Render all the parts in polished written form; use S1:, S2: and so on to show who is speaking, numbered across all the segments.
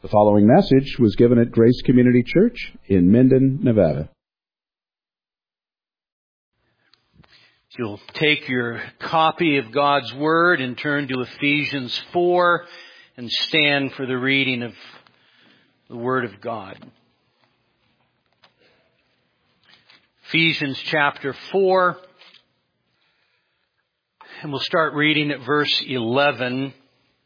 S1: The following message was given at Grace Community Church in Minden, Nevada.
S2: You'll take your copy of God's Word and turn to Ephesians 4 and stand for the reading of the Word of God. Ephesians chapter 4, and we'll start reading at verse 11.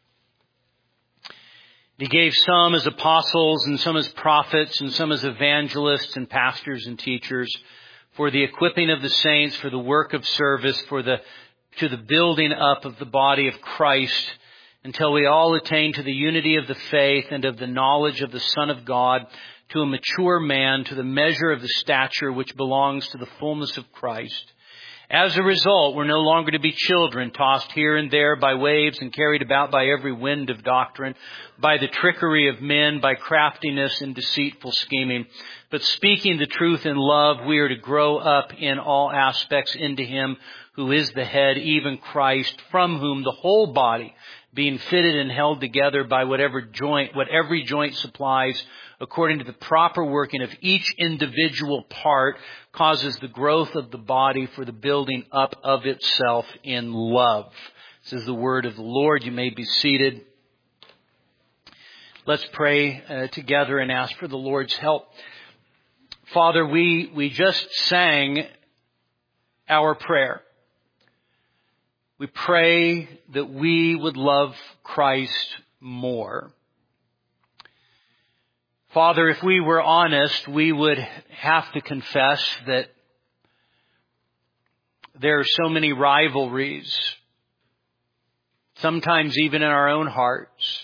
S2: He gave some as apostles and some as prophets and some as evangelists and pastors and teachers for the equipping of the saints, for the work of service, to the building up of the body of Christ, until we all attain to the unity of the faith and of the knowledge of the Son of God, to a mature man, to the measure of the stature which belongs to the fullness of Christ. As a result, we're no longer to be children, tossed here and there by waves and carried about by every wind of doctrine, by the trickery of men, by craftiness and deceitful scheming. But speaking the truth in love, we are to grow up in all aspects into Him who is the head, even Christ, from whom the whole body, being fitted and held together by what every joint supplies, according to the proper working of each individual part, causes the growth of the body for the building up of itself in love. This is the word of the Lord. You may be seated. Let's pray together and ask for the Lord's help. Father, we just sang our prayer. We pray that we would love Christ more. Father, if we were honest, we would have to confess that there are so many rivalries, sometimes even in our own hearts,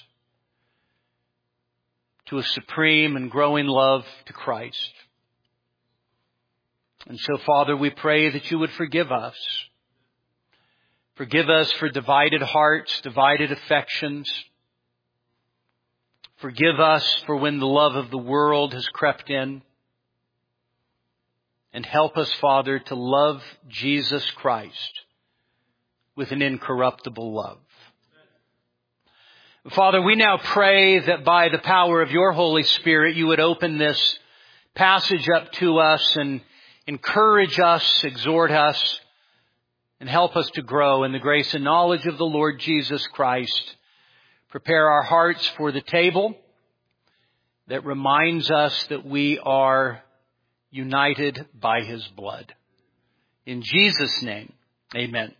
S2: to a supreme and growing love to Christ. And so, Father, we pray that you would forgive us. Forgive us for divided hearts, divided affections. Forgive us for when the love of the world has crept in. And help us, Father, to love Jesus Christ with an incorruptible love. Father, we now pray that by the power of your Holy Spirit, you would open this passage up to us and encourage us, exhort us, and help us to grow in the grace and knowledge of the Lord Jesus Christ. Prepare our hearts for the table that reminds us that we are united by His blood. In Jesus' name, amen.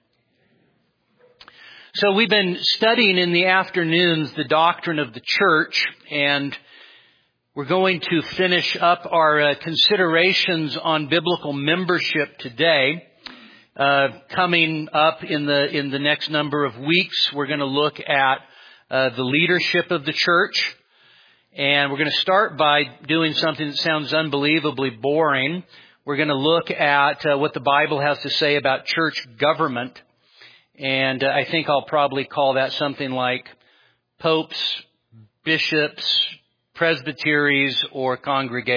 S2: So we've been studying in the afternoons the doctrine of the church, and we're going to finish up our considerations on biblical membership today. Coming up in the next number of weeks, we're going to look at the leadership of the church. And we're going to start by doing something that sounds unbelievably boring. We're going to look at what the Bible has to say about church government. And I think I'll probably call that something like popes, bishops, presbyteries, or congregations, ?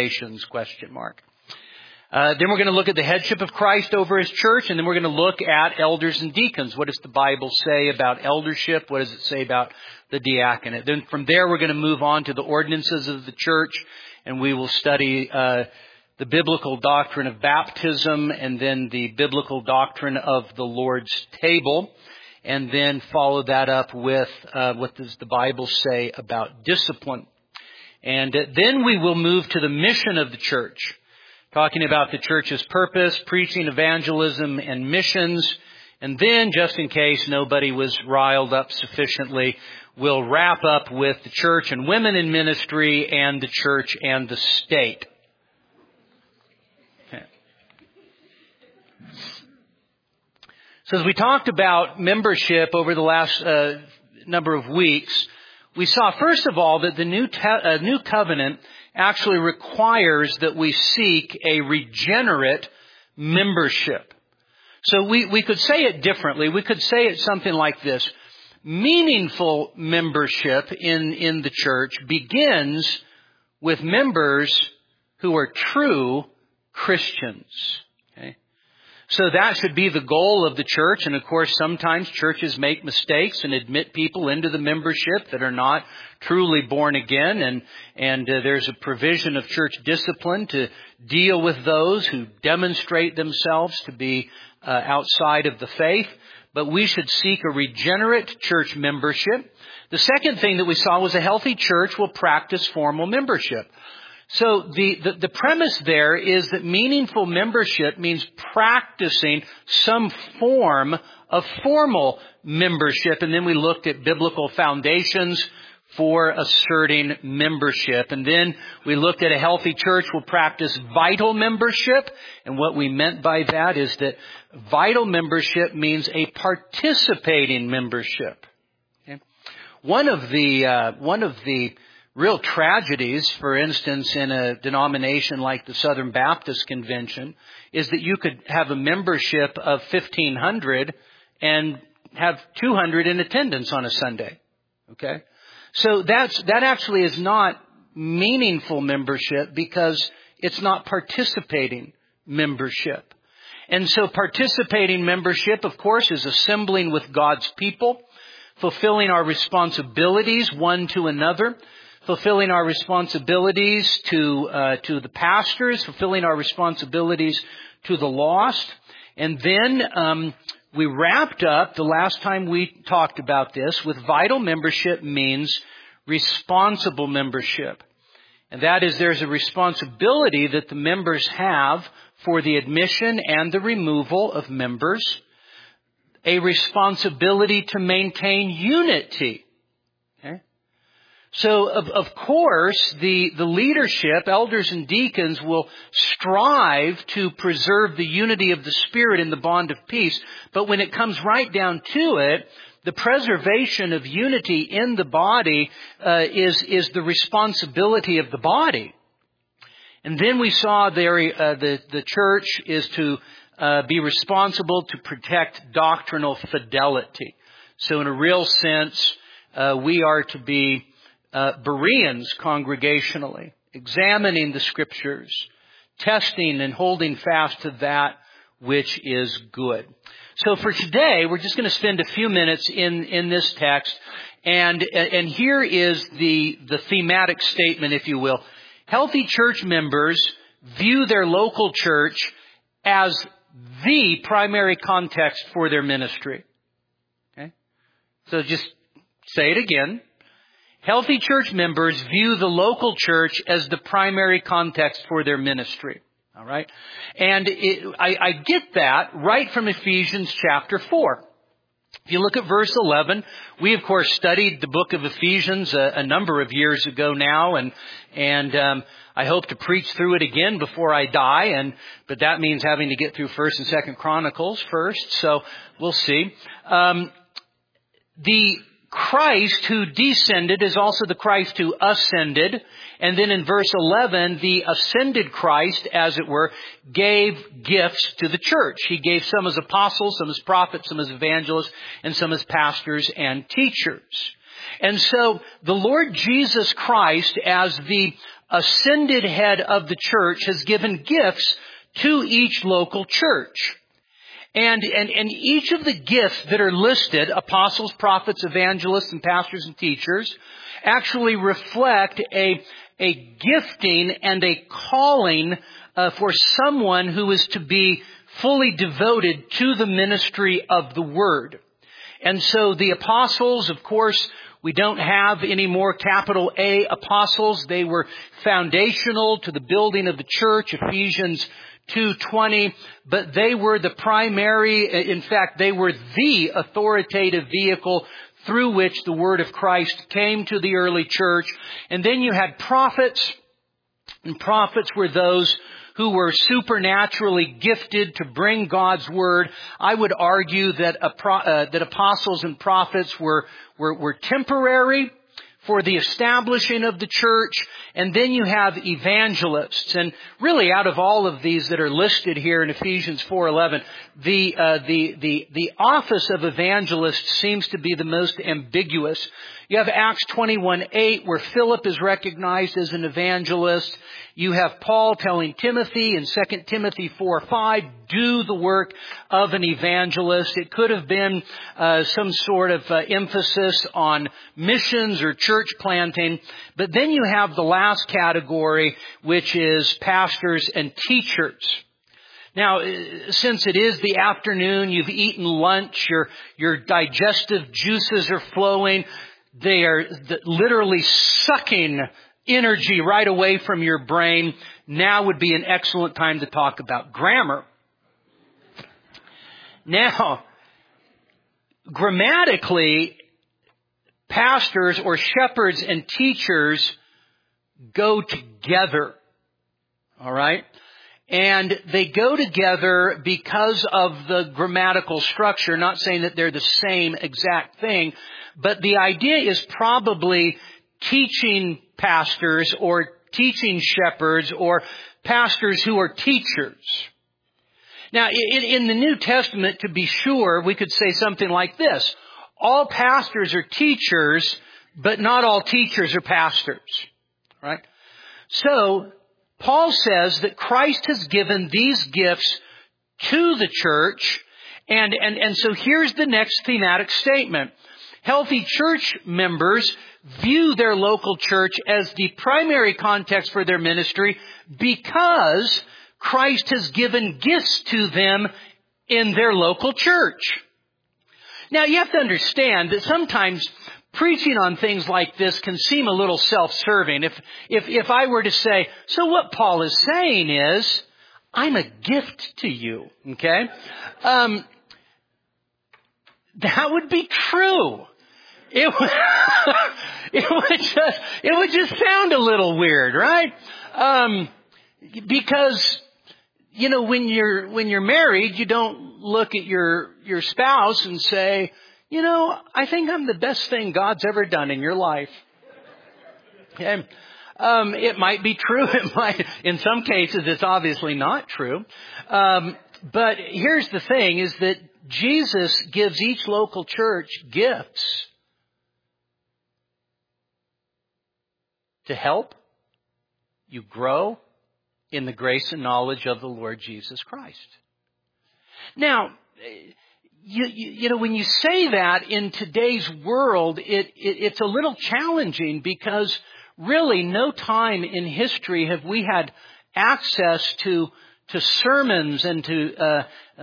S2: Then we're going to look at the headship of Christ over His church, and then we're going to look at elders and deacons. What does the Bible say about eldership? What does it say about the diaconate? Then from there, we're going to move on to the ordinances of the church, and we will study the biblical doctrine of baptism, and then the biblical doctrine of the Lord's table, and then follow that up with what does the Bible say about discipline. And then we will move to the mission of the church, talking about the church's purpose, preaching, evangelism, and missions. And then, just in case nobody was riled up sufficiently, we'll wrap up with the church and women in ministry and the church and the state. Okay. So as we talked about membership over the last number of weeks, we saw, first of all, that the new covenant actually requires that we seek a regenerate membership. So we could say it differently. We could say it something like this. Meaningful membership in the church begins with members who are true Christians. Okay? So that should be the goal of the church. And of course, sometimes churches make mistakes and admit people into the membership that are not truly born again. And there's a provision of church discipline to deal with those who demonstrate themselves to be outside of the faith. But we should seek a regenerate church membership. The second thing that we saw was a healthy church will practice formal membership. So the premise there is that meaningful membership means practicing some form of formal membership. And then we looked at biblical foundations for asserting membership. And then we looked at a healthy church will practice vital membership. And what we meant by that is that vital membership means a participating membership. Okay? One of the real tragedies, for instance, in a denomination like the Southern Baptist Convention, is that you could have a membership of 1,500 and have 200 in attendance on a Sunday. Okay? So that actually is not meaningful membership because it's not participating membership. And so participating membership, of course, is assembling with God's people, fulfilling our responsibilities one to another, fulfilling our responsibilities to the pastors, fulfilling our responsibilities to the lost. And then we wrapped up the last time we talked about this with vital membership means responsible membership. And that is there's a responsibility that the members have for the admission and the removal of members, a responsibility to maintain unity. Okay? So, of course, the leadership, elders and deacons, will strive to preserve the unity of the Spirit in the bond of peace. But when it comes right down to it, the preservation of unity in the body is the responsibility of the body. And then we saw there the church is to be responsible to protect doctrinal fidelity. So in a real sense, we are to be Bereans congregationally, examining the Scriptures, testing and holding fast to that which is good. So for today, we're just going to spend a few minutes in this text, and here is the thematic statement, if you will. Healthy church members view their local church as the primary context for their ministry. Okay? So just say it again. Healthy church members view the local church as the primary context for their ministry. All right? And I get that right from Ephesians chapter 4. If you look at verse 11, we of course studied the book of Ephesians a number of years ago now, and I hope to preach through it again before I die, but that means having to get through 1st and 2nd Chronicles first, so we'll see. The Christ who descended is also the Christ who ascended. And then in verse 11, the ascended Christ, as it were, gave gifts to the church. He gave some as apostles, some as prophets, some as evangelists, and some as pastors and teachers. And so the Lord Jesus Christ, as the ascended head of the church, has given gifts to each local church. And each of the gifts that are listed, apostles, prophets, evangelists, and pastors and teachers, actually reflect a gifting and a calling for someone who is to be fully devoted to the ministry of the Word. And so the apostles, of course, we don't have any more capital A apostles. They were foundational to the building of the church, Ephesians 2:20, but they were the primary, in fact, they were the authoritative vehicle through which the word of Christ came to the early church. And then you had prophets, and prophets were those who were supernaturally gifted to bring God's word. I would argue that apostles and prophets were temporary for the establishing of the church, and then you have evangelists. And really, out of all of these that are listed here in Ephesians 4:11, the office of evangelist seems to be the most ambiguous. You have Acts 21:8, where Philip is recognized as an evangelist. You have Paul telling Timothy in 2 Timothy 4:5, do the work of an evangelist. It could have been some sort of emphasis on missions or church planting. But then you have the last category, which is pastors and teachers. Now, since it is the afternoon, you've eaten lunch, your digestive juices are flowing. They are literally sucking energy right away from your brain. Now would be an excellent time to talk about grammar. Now, grammatically, pastors or shepherds and teachers go together. All right? And they go together because of the grammatical structure, not saying that they're the same exact thing, but the idea is probably teaching pastors or teaching shepherds or pastors who are teachers. Now, in the New Testament, to be sure, we could say something like this. All pastors are teachers, but not all teachers are pastors. Right? So, Paul says that Christ has given these gifts to the church, and so here's the next thematic statement. Healthy church members view their local church as the primary context for their ministry because Christ has given gifts to them in their local church. Now, you have to understand that sometimes preaching on things like this can seem a little self-serving. If I were to say, so what Paul is saying is, I'm a gift to you, okay? That would be true. It would just sound a little weird, right? Because, you know, when you're married, you don't look at your spouse and say, you know, I think I'm the best thing God's ever done in your life. Okay? It might be true. In some cases, it's obviously not true. But here's the thing, is that Jesus gives each local church gifts to help you grow in the grace and knowledge of the Lord Jesus Christ. Now, you know, when you say that in today's world, it's a little challenging because really no time in history have we had access to sermons and to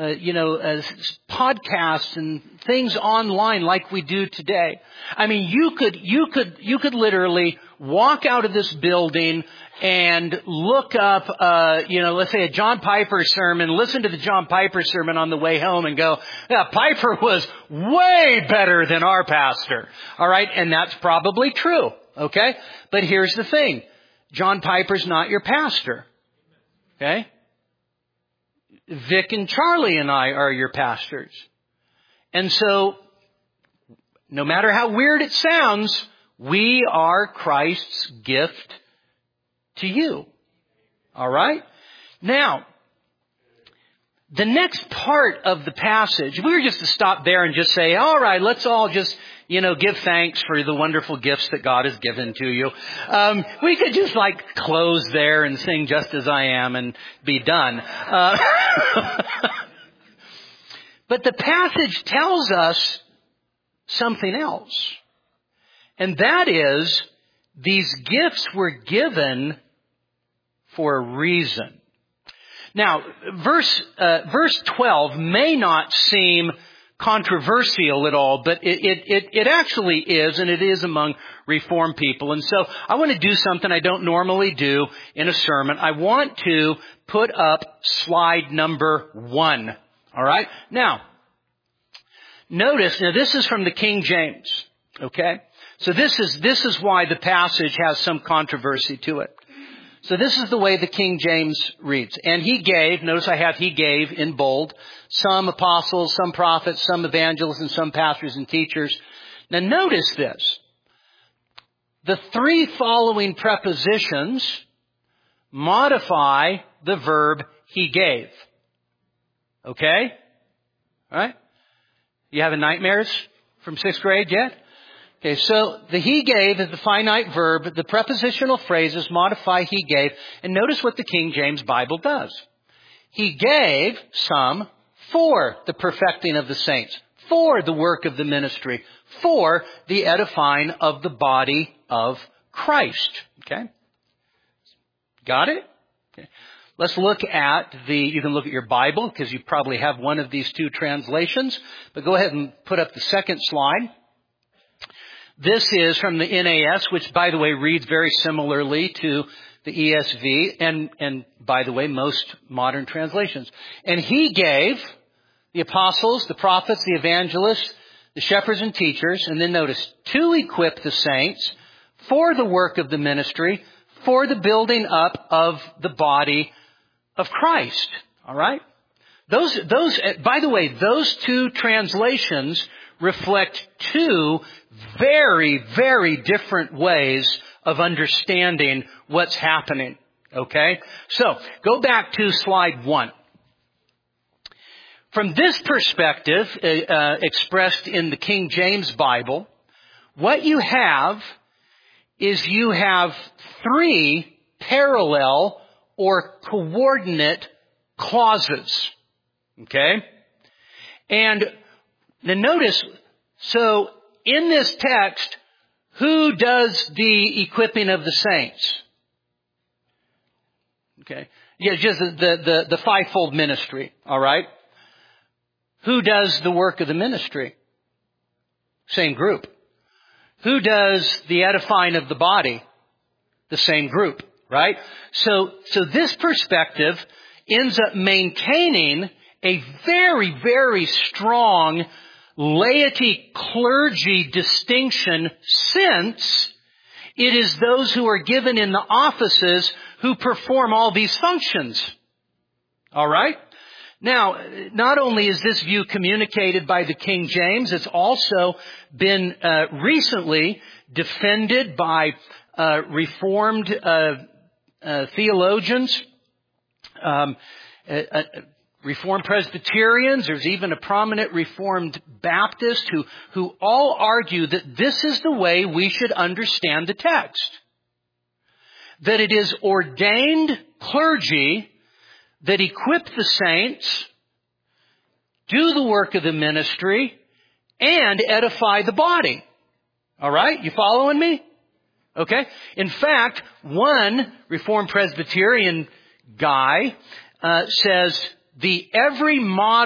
S2: podcasts and things online like we do today. I mean, you could literally walk out of this building and look up, let's say a John Piper sermon, listen to the John Piper sermon on the way home and go, yeah, Piper was way better than our pastor. All right. And that's probably true. Okay. But here's the thing. John Piper's not your pastor. Okay. Vic and Charlie and I are your pastors. And so, no matter how weird it sounds, we are Christ's gift to you. All right? Now, the next part of the passage, we were just to stop there and just say, all right, let's all just, give thanks for the wonderful gifts that God has given to you. We could just close there and sing Just As I Am and be done. But the passage tells us something else. And that is, these gifts were given for a reason. Now, verse 12 may not seem controversial at all, but it actually is, and it is among Reformed people. And so I want to do something I don't normally do in a sermon. I want to put up slide number 1. All right? Now, notice, this is from the King James. Okay? So this is why the passage has some controversy to it. So this is the way the King James reads. And he gave, notice I have he gave in bold, some apostles, some prophets, some evangelists, and some pastors and teachers. Now notice this. the three following prepositions modify the verb he gave. Okay? All right? You having nightmares from 6th grade yet? Okay, so the he gave is the finite verb. The prepositional phrases modify he gave. And notice what the King James Bible does. He gave some for the perfecting of the saints, for the work of the ministry, for the edifying of the body of Christ. Okay? Got it? Okay. Let's look at you can look at your Bible because you probably have one of these two translations. But go ahead and put up the second slide. This is from the NAS, which, by the way, reads very similarly to the ESV and by the way, most modern translations. And he gave the apostles, the prophets, the evangelists, the shepherds and teachers, and then notice, to equip the saints for the work of the ministry, for the building up of the body of Christ. All right? Those, by the way, those two translations reflect two very, very different ways of understanding what's happening. Okay? So, go back to slide 1. From this perspective, expressed in the King James Bible, what you have is you have 3 parallel or coordinate clauses. Okay? And then notice, so in this text, who does the equipping of the saints? Okay. Yeah, just the fivefold ministry. All right. Who does the work of the ministry? Same group. Who does the edifying of the body? The same group, right? So this perspective ends up maintaining a very, very strong laity-clergy distinction, since it is those who are given in the offices who perform all these functions. All right? Now, not only is this view communicated by the King James, it's also been recently defended by Reformed theologians, Reformed Presbyterians. There's even a prominent Reformed Baptist who all argue that this is the way we should understand the text. That it is ordained clergy that equip the saints, do the work of the ministry, and edify the body. All right? You following me? Okay? In fact, one Reformed Presbyterian guy says every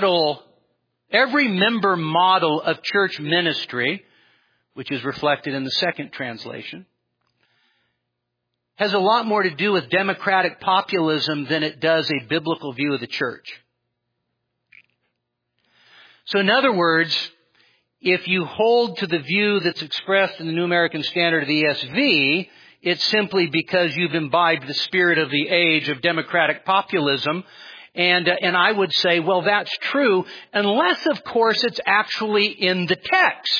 S2: member model of church ministry, which is reflected in the second translation, has a lot more to do with democratic populism than it does a biblical view of the church. So in other words, if you hold to the view that's expressed in the New American Standard of the ESV, it's simply because you've imbibed the spirit of the age of democratic populism. And I would say, well, that's true, unless, of course, it's actually in the text.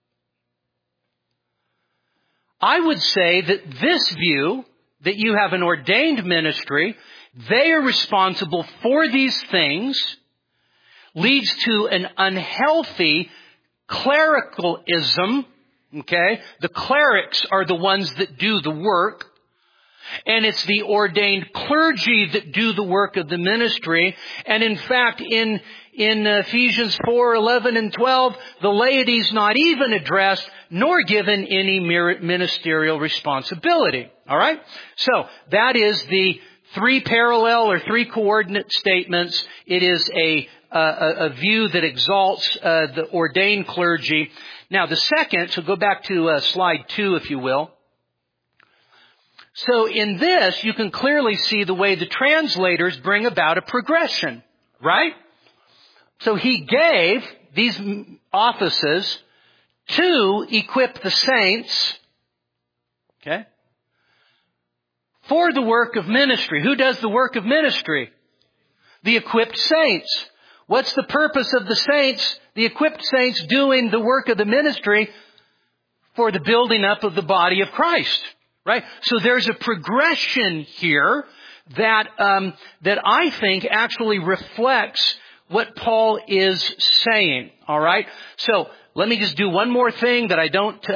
S2: I would say that this view, that you have an ordained ministry, they are responsible for these things, leads to an unhealthy clericalism. Okay? The clerics are the ones that do the work. And it's the ordained clergy that do the work of the ministry. And in fact, in Ephesians 4, 11 and 12, the laity is not even addressed nor given any ministerial responsibility. All right? So that is the 3 parallel or 3 coordinate statements. It is a view that exalts the ordained clergy. Now the second, so go back to slide 2 if you will. So in this, you can clearly see the way the translators bring about a progression, right? So he gave these offices to equip the saints, okay, for the work of ministry. Who does the work of ministry? The equipped saints. What's the purpose of the saints, the equipped saints doing the work of the ministry? for the building up of the body of Christ. Right? So there's a progression here that I think actually reflects what Paul is saying. All right? So let me just do one more thing that I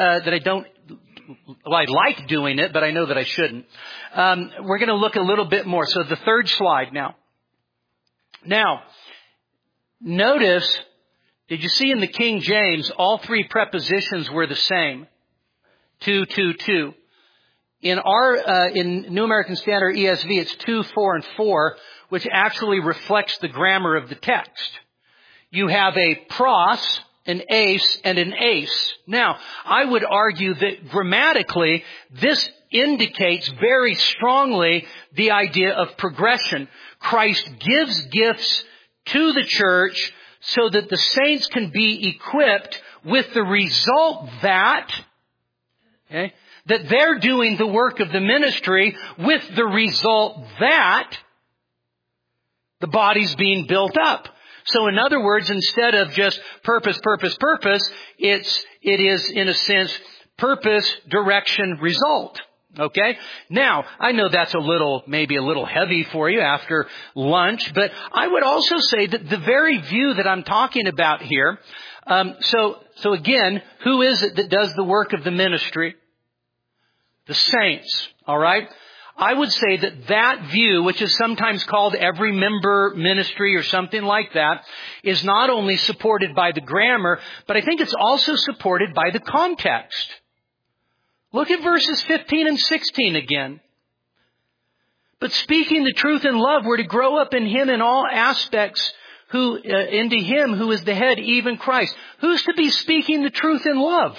S2: like doing it, but I know that I shouldn't. We're going to look a little bit more. So the third slide now. Now, notice, did you see in the King James, all three prepositions were the same? To. In New American Standard ESV, it's 2, 4, and 4, which actually reflects the grammar of the text. You have a pros, an ace, and an ace. Now, I would argue that grammatically, this indicates very strongly the idea of progression. Christ gives gifts to the church so that the saints can be equipped with the result that they're doing the work of the ministry, with the result that the body's being built up. So in other words, instead of just purpose, it is in a sense purpose, direction, result. Okay? Now, I know that's maybe a little heavy for you after lunch, but I would also say that the very view that I'm talking about here, so again, who is it that does the work of the ministry? The saints. All right? I would say that view, which is sometimes called every member ministry or something like that, is not only supported by the grammar, but I think it's also supported by the context. Look at verses 15 and 16 again. But speaking the truth in love, we're to grow up in Him in all aspects, into Him who is the head, even Christ. Who's to be speaking the truth in love?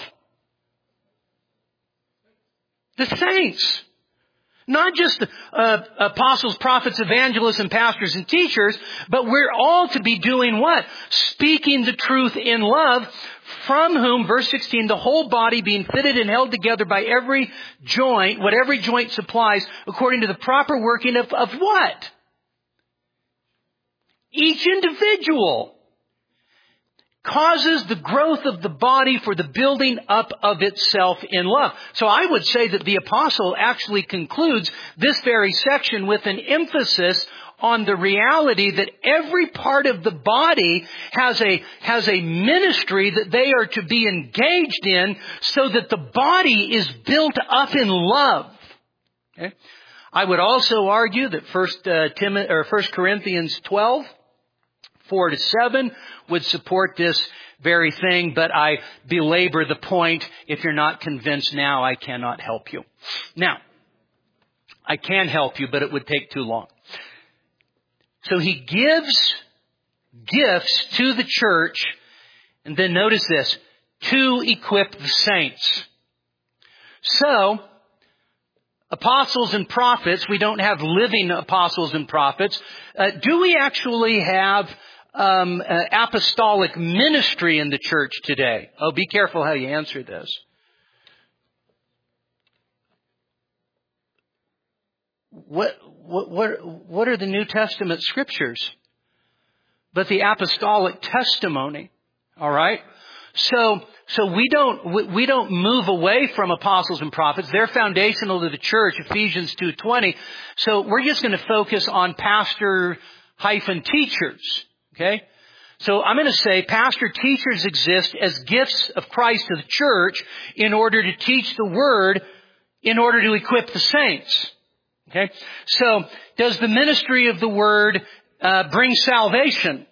S2: The saints. Not just apostles, prophets, evangelists, and pastors and teachers, but we're all to be doing what? Speaking the truth in love, from whom, verse 16, the whole body being fitted and held together by every joint, what every joint supplies, according to the proper working of what? Each individual causes the growth of the body for the building up of itself in love. So I would say that the apostle actually concludes this very section with an emphasis on the reality that every part of the body has a ministry that they are to be engaged in so that the body is built up in love. Okay? I would also argue that 1 Corinthians 12, 4-7 would support this very thing, but I belabor the point. If you're not convinced now, I cannot help you. Now, I can help you, but it would take too long. So he gives gifts to the church, and then notice this, to equip the saints. So, apostles and prophets, we don't have living apostles and prophets. Do we actually have apostolic ministry in the church today? Oh, be careful how you answer this. What are the New Testament scriptures but the apostolic testimony? All right. So we don't move away from apostles and prophets. They're foundational to the church, Ephesians 2:20. So we're just going to focus on pastor-teachers. Okay? So I'm going to say pastor-teachers exist as gifts of Christ to the church in order to teach the word, in order to equip the saints. Okay? So does the ministry of the word bring salvation?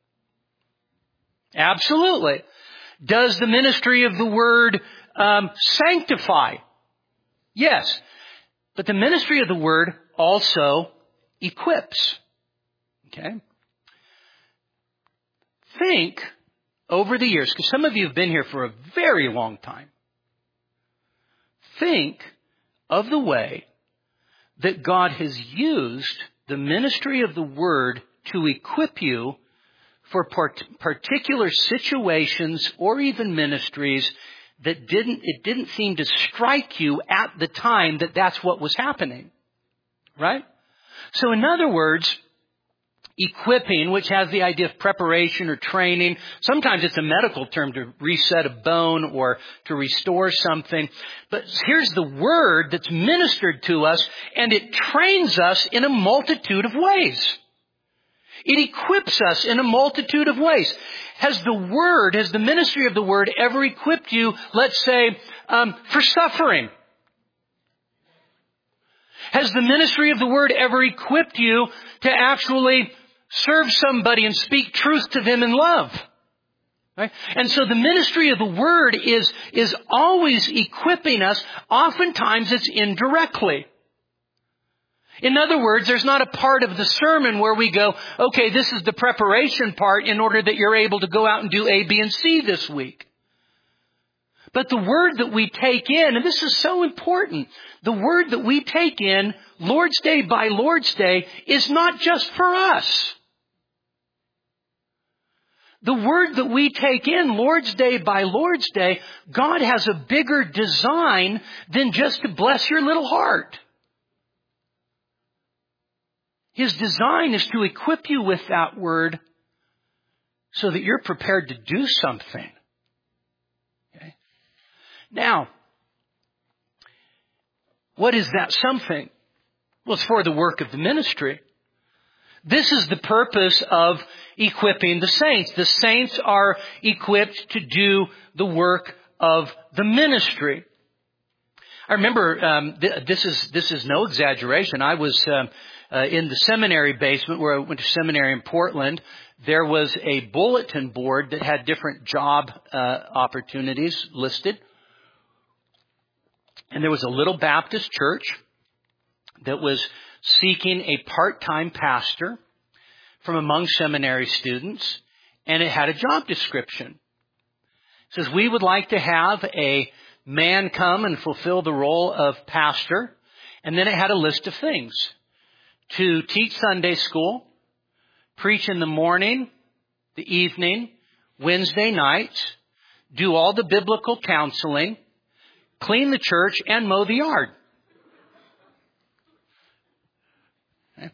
S2: Absolutely. Does the ministry of the word sanctify? Yes. But the ministry of the word also equips. Okay? Think over the years, because some of you have been here for a very long time. Think of the way that God has used the ministry of the word to equip you for particular situations or even ministries that it didn't seem to strike you at the time that that's what was happening. Right? So in other words, equipping, which has the idea of preparation or training. Sometimes it's a medical term to reset a bone or to restore something. But here's the word that's ministered to us, and it trains us in a multitude of ways. It equips us in a multitude of ways. Has the ministry of the word ever equipped you, let's say, for suffering? Has the ministry of the word ever equipped you to actually serve somebody and speak truth to them in love? Right? And so the ministry of the word is always equipping us. Oftentimes it's indirectly. In other words, there's not a part of the sermon where we go, okay, this is the preparation part in order that you're able to go out and do A, B, and C this week. But the word that we take in, and this is so important, the word that we take in Lord's Day by Lord's Day is not just for us. The word that we take in Lord's Day by Lord's Day, God has a bigger design than just to bless your little heart. His design is to equip you with that word so that you're prepared to do something. Okay? Now, what is that something? Well, it's for the work of the ministry. This is the purpose of equipping the saints. The saints are equipped to do the work of the ministry. I remember, this is no exaggeration. I was in the seminary basement where I went to seminary in Portland. There was a bulletin board that had different job opportunities listed. And there was a little Baptist church that was seeking a part-time pastor from among seminary students, and it had a job description. It says, we would like to have a man come and fulfill the role of pastor. And then it had a list of things. To teach Sunday school, preach in the morning, the evening, Wednesday nights, do all the biblical counseling, clean the church, and mow the yard. Okay.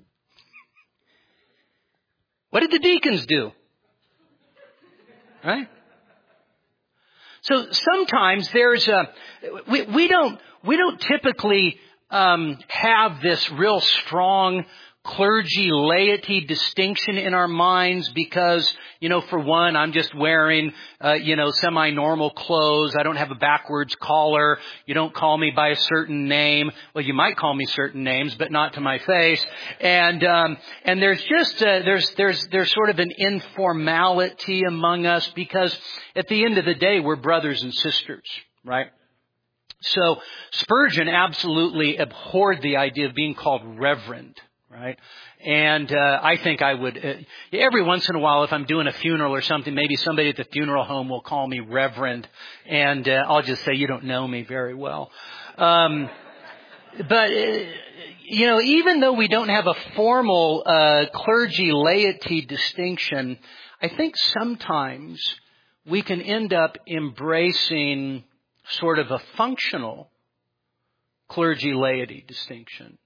S2: What did the deacons do? Right? So sometimes there's we don't typically have this real strong clergy laity distinction in our minds because, for one, I'm just wearing, semi-normal clothes. I don't have a backwards collar. You don't call me by a certain name. Well, you might call me certain names, but not to my face. And there's just, there's sort of an informality among us because at the end of the day, we're brothers and sisters, right? So Spurgeon absolutely abhorred the idea of being called reverend. Right? And I think I would, every once in a while, if I'm doing a funeral or something, maybe somebody at the funeral home will call me reverend, and I'll just say, you don't know me very well. But even though we don't have a formal clergy laity distinction, I think sometimes we can end up embracing sort of a functional clergy laity distinction,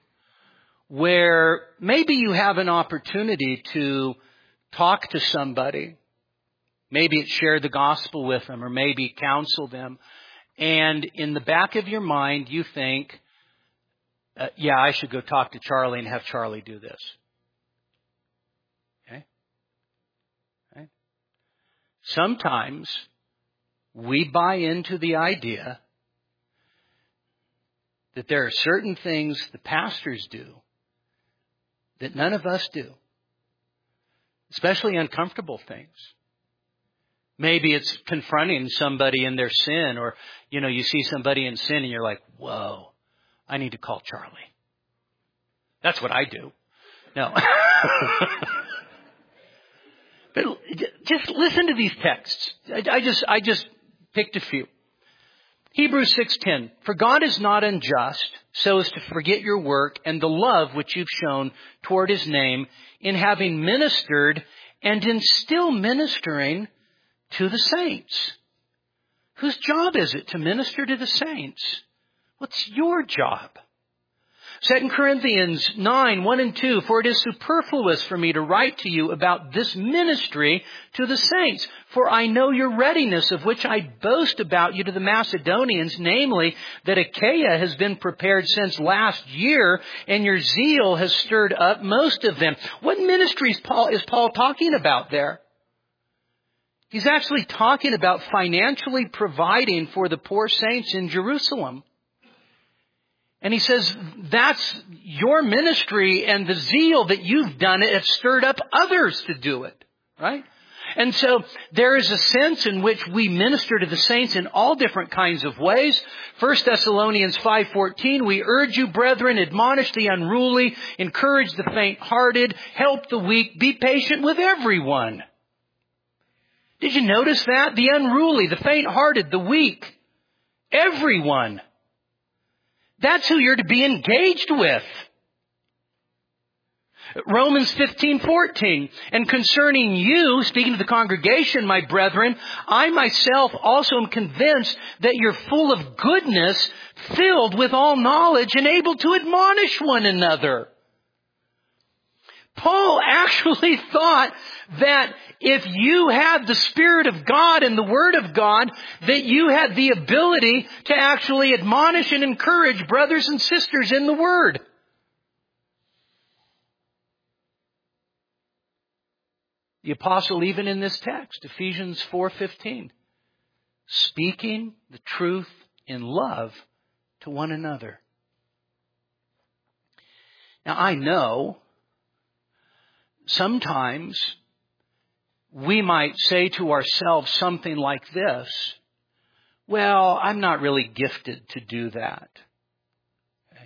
S2: where maybe you have an opportunity to talk to somebody, maybe share the gospel with them, or maybe counsel them, and in the back of your mind you think, I should go talk to Charlie and have Charlie do this. Okay? Right? Sometimes we buy into the idea that there are certain things the pastors do that none of us do, especially uncomfortable things. Maybe it's confronting somebody in their sin, or, you see somebody in sin and you're like, whoa, I need to call Charlie. That's what I do. No. But just listen to these texts. I just picked a few. Hebrews 6:10, for God is not unjust so as to forget your work and the love which you've shown toward His name in having ministered and in still ministering to the saints. Whose job is it to minister to the saints? What's your job? 2 Corinthians 9, 1 and 2, for it is superfluous for me to write to you about this ministry to the saints. For I know your readiness, of which I boast about you to the Macedonians, namely that Achaia has been prepared since last year, and your zeal has stirred up most of them. What ministry is Paul talking about there? He's actually talking about financially providing for the poor saints in Jerusalem. And he says, that's your ministry, and the zeal that you've done it have stirred up others to do it, right? And so there is a sense in which we minister to the saints in all different kinds of ways. 1 Thessalonians 5:14, we urge you, brethren, admonish the unruly, encourage the faint-hearted, help the weak, be patient with everyone. Did you notice that? The unruly, the faint-hearted, the weak, everyone. That's who you're to be engaged with. Romans 15:14, and concerning you, speaking to the congregation, my brethren, I myself also am convinced that you're full of goodness, filled with all knowledge, and able to admonish one another. Paul actually thought that if you had the Spirit of God and the Word of God, that you had the ability to actually admonish and encourage brothers and sisters in the Word. The apostle, even in this text, Ephesians 4:15, speaking the truth in love to one another. Now, I know sometimes we might say to ourselves something like this, well, I'm not really gifted to do that. Okay.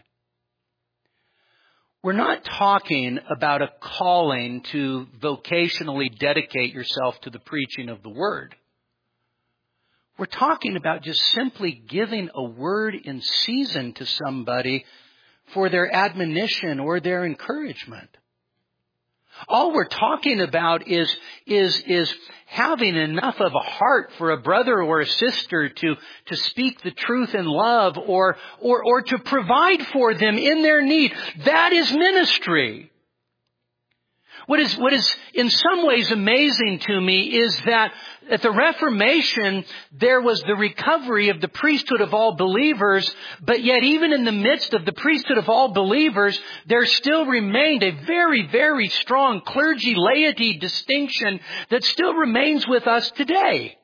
S2: We're not talking about a calling to vocationally dedicate yourself to the preaching of the Word. We're talking about just simply giving a word in season to somebody for their admonition or their encouragement. All we're talking about is having enough of a heart for a brother or a sister to speak the truth in love or to provide for them in their need. That is ministry. What is in some ways amazing to me is that at the Reformation, there was the recovery of the priesthood of all believers, but yet even in the midst of the priesthood of all believers, there still remained a very, very strong clergy-laity distinction that still remains with us today.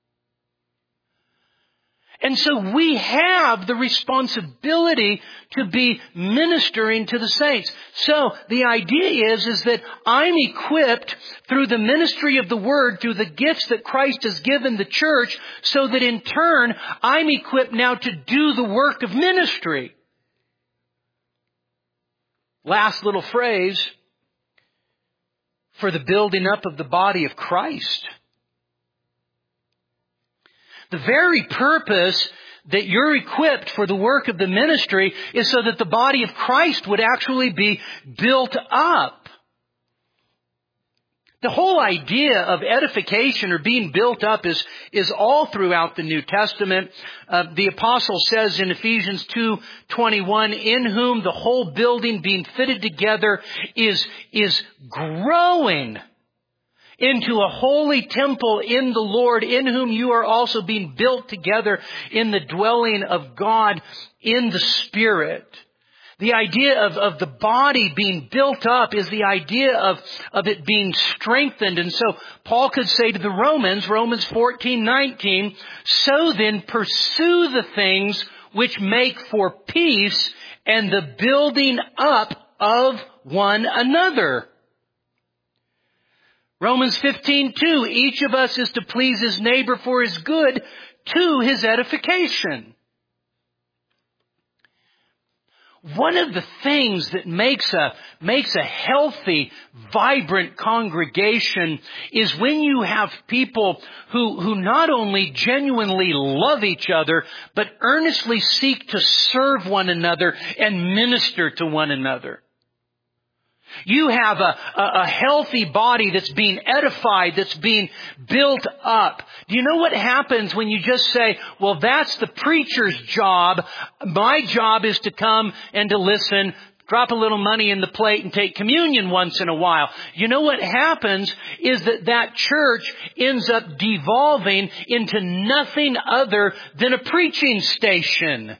S2: And so we have the responsibility to be ministering to the saints. So the idea is that I'm equipped through the ministry of the Word, through the gifts that Christ has given the church, so that in turn I'm equipped now to do the work of ministry. Last little phrase, for the building up of the body of Christ. The very purpose that you're equipped for the work of the ministry is so that the body of Christ would actually be built up. The whole idea of edification or being built up is all throughout the New Testament. The apostle says in Ephesians 2:21, in whom the whole building being fitted together is growing into a holy temple in the Lord, in whom you are also being built together in the dwelling of God in the Spirit. The idea of the body being built up is the idea of it being strengthened. And so Paul could say to the Romans 14:19, so then pursue the things which make for peace and the building up of one another. Romans 15:2, each of us is to please his neighbor for his good to his edification. One of the things that makes a healthy, vibrant congregation is when you have people who not only genuinely love each other, but earnestly seek to serve one another and minister to one another. You have a healthy body that's being edified, that's being built up. Do you know what happens when you just say, well, that's the preacher's job. My job is to come and to listen, drop a little money in the plate and take communion once in a while. You know what happens is that church ends up devolving into nothing other than a preaching station.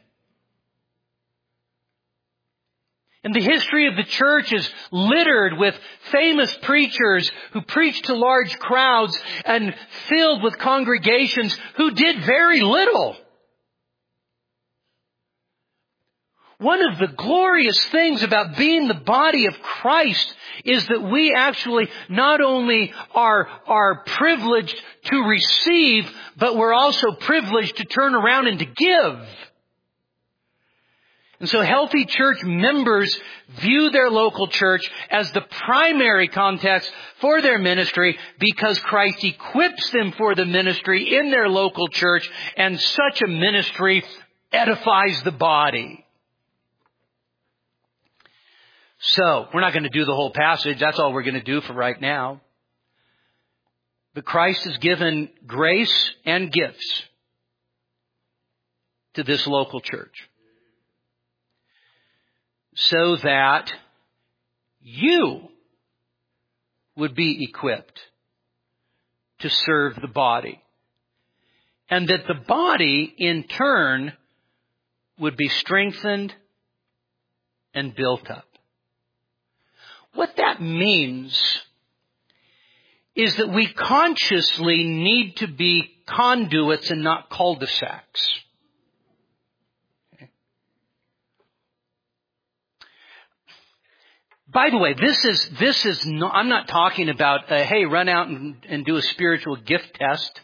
S2: And the history of the church is littered with famous preachers who preached to large crowds and filled with congregations who did very little. One of the glorious things about being the body of Christ is that we actually not only are privileged to receive, but we're also privileged to turn around and to give. And so healthy church members view their local church as the primary context for their ministry because Christ equips them for the ministry in their local church, and such a ministry edifies the body. So, we're not going to do the whole passage. That's all we're going to do for right now. But Christ has given grace and gifts to this local church, so that you would be equipped to serve the body. And that the body, in turn, would be strengthened and built up. What that means is that we consciously need to be conduits and not cul-de-sacs. By the way, this is no, I'm not talking about, hey, run out and do a spiritual gift test.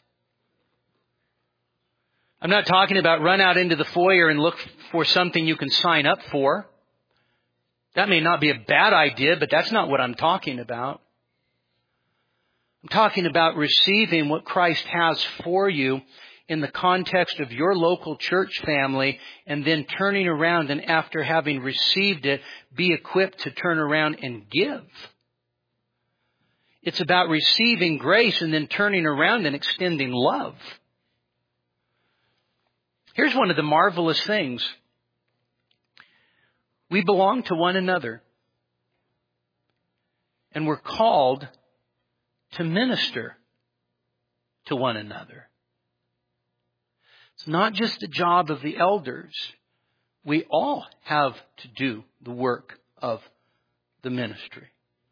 S2: I'm not talking about run out into the foyer and look for something you can sign up for. That may not be a bad idea, but that's not what I'm talking about. I'm talking about receiving what Christ has for you in the context of your local church family, and then turning around and after having received it, be equipped to turn around and give. It's about receiving grace and then turning around and extending love. Here's one of the marvelous things. We belong to one another, and we're called to minister to one another. It's not just the job of the elders. We all have to do the work of the ministry.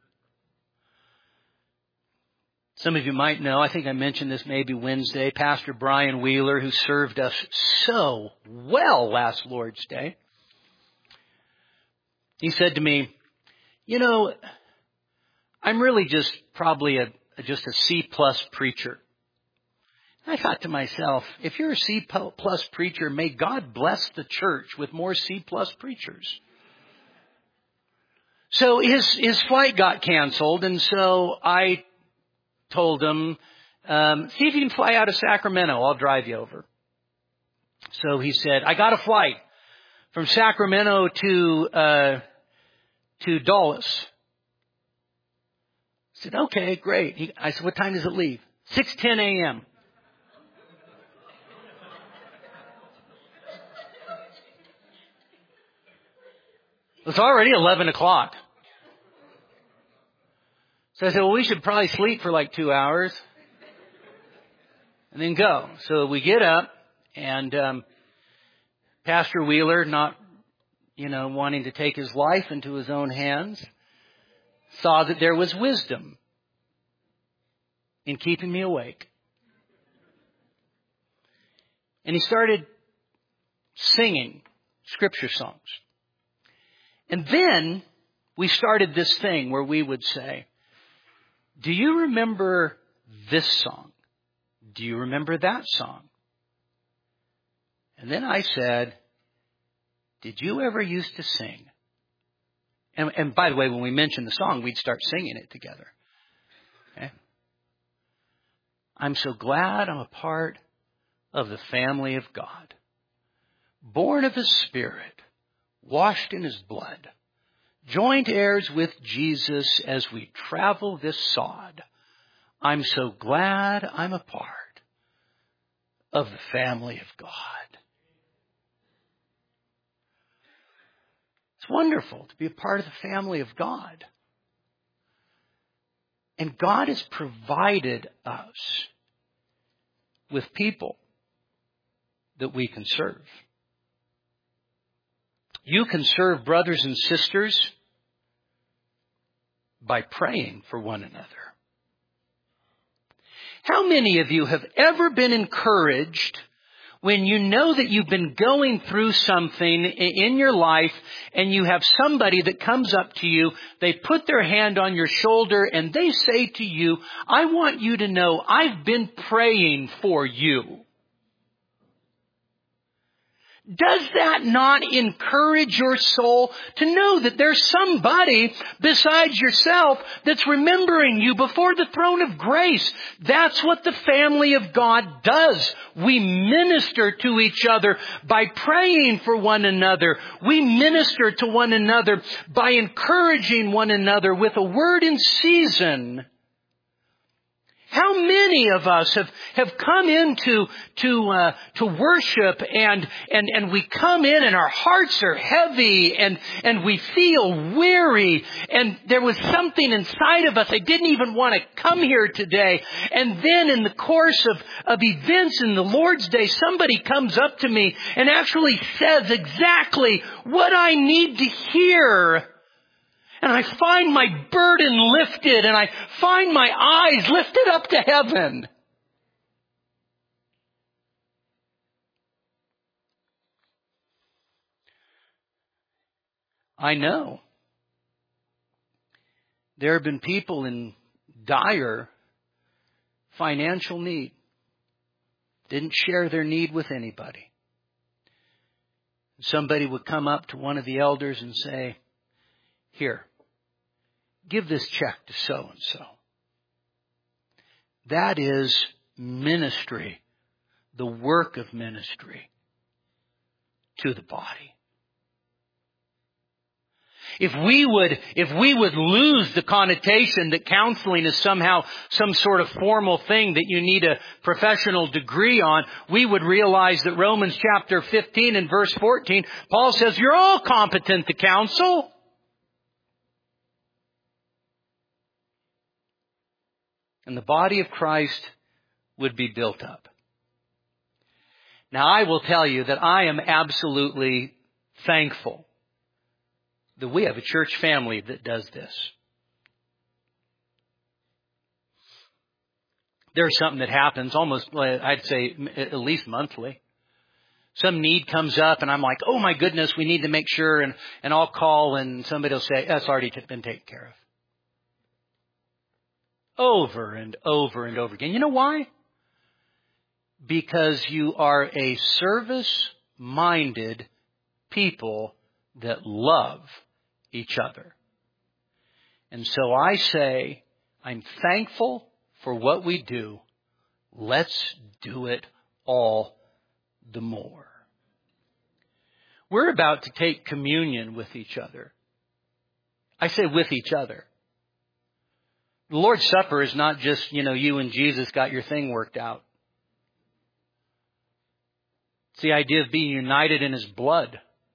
S2: Some of you might know, I think I mentioned this maybe Wednesday, Pastor Brian Wheeler, who served us so well last Lord's Day. He said to me, you know, I'm really just probably just a C-plus preacher. I thought to myself, if you're a C-plus preacher, may God bless the church with more C-plus preachers. So his flight got canceled, and so I told him, see if you can fly out of Sacramento. I'll drive you over. So he said, I got a flight from Sacramento to Dulles. I said, okay, great. I said, what time does it leave? 6:10 a.m. It's already 11 o'clock. So I said, well, we should probably sleep for like 2 hours and then go. So we get up, and Pastor Wheeler, not, wanting to take his life into his own hands, saw that there was wisdom in keeping me awake. And he started singing scripture songs. And then we started this thing where we would say, do you remember this song? Do you remember that song? And then I said, did you ever used to sing? And by the way, when we mentioned the song, we'd start singing it together. Okay? I'm so glad I'm a part of the family of God. Born of His Spirit, washed in His blood, joint heirs with Jesus as we travel this sod. I'm so glad I'm a part of the family of God. It's wonderful to be a part of the family of God. And God has provided us with people that we can serve. You can serve brothers and sisters by praying for one another. How many of you have ever been encouraged when you know that you've been going through something in your life and you have somebody that comes up to you, they put their hand on your shoulder and they say to you, I want you to know I've been praying for you. Does that not encourage your soul to know that there's somebody besides yourself that's remembering you before the throne of grace? That's what the family of God does. We minister to each other by praying for one another. We minister to one another by encouraging one another with a word in season. How many of us have come into to worship and we come in and our hearts are heavy and we feel weary and there was something inside of us. I didn't even want to come here today. And then in the course of events in the Lord's Day, somebody comes up to me and actually says exactly what I need to hear. And I find my burden lifted and I find my eyes lifted up to heaven. I know there have been people in dire financial need, didn't share their need with anybody. Somebody would come up to one of the elders and say, here, give this check to so-and-so. That is ministry, the work of ministry to the body. If we would lose the connotation that counseling is somehow some sort of formal thing that you need a professional degree on, we would realize that Romans chapter 15 and verse 14, Paul says, you're all competent to counsel. And the body of Christ would be built up. Now, I will tell you that I am absolutely thankful that we have a church family that does this. There's something that happens almost, I'd say, at least monthly. Some need comes up and I'm like, oh my goodness, we need to make sure. And I'll call and somebody will say, that's already been taken care of. Over and over and over again. You know why? Because you are a service-minded people that love each other. And so I say, I'm thankful for what we do. Let's do it all the more. We're about to take communion with each other. I say with each other. The Lord's Supper is not just, you and Jesus got your thing worked out. It's the idea of being united in His blood.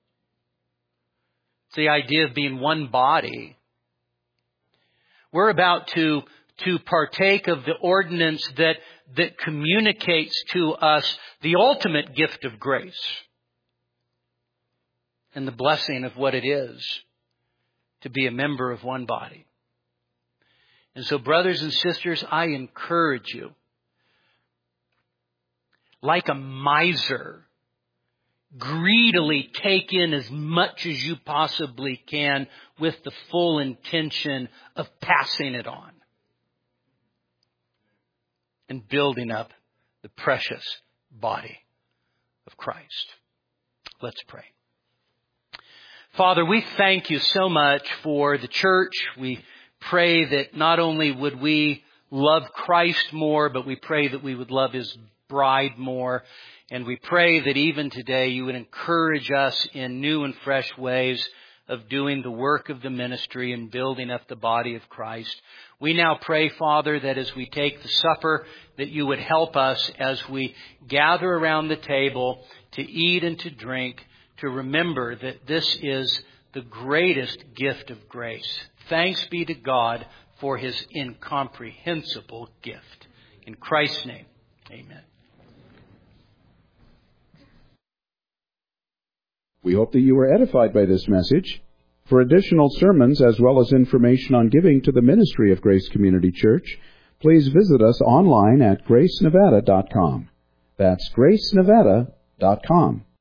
S2: It's the idea of being one body. We're about to partake of the ordinance that communicates to us the ultimate gift of grace and the blessing of what it is to be a member of one body. And so, brothers and sisters, I encourage you, like a miser, greedily take in as much as you possibly can with the full intention of passing it on and building up the precious body of Christ. Let's pray. Father, we thank you so much for the church. We pray that not only would we love Christ more, but we pray that we would love His bride more. And we pray that even today you would encourage us in new and fresh ways of doing the work of the ministry and building up the body of Christ. We now pray, Father, that as we take the supper, that you would help us as we gather around the table to eat and to drink, to remember that this is the greatest gift of grace. Thanks be to God for His incomprehensible gift. In Christ's name, amen.
S1: We hope that you were edified by this message. For additional sermons as well as information on giving to the ministry of Grace Community Church, please visit us online at gracenevada.com. That's gracenevada.com.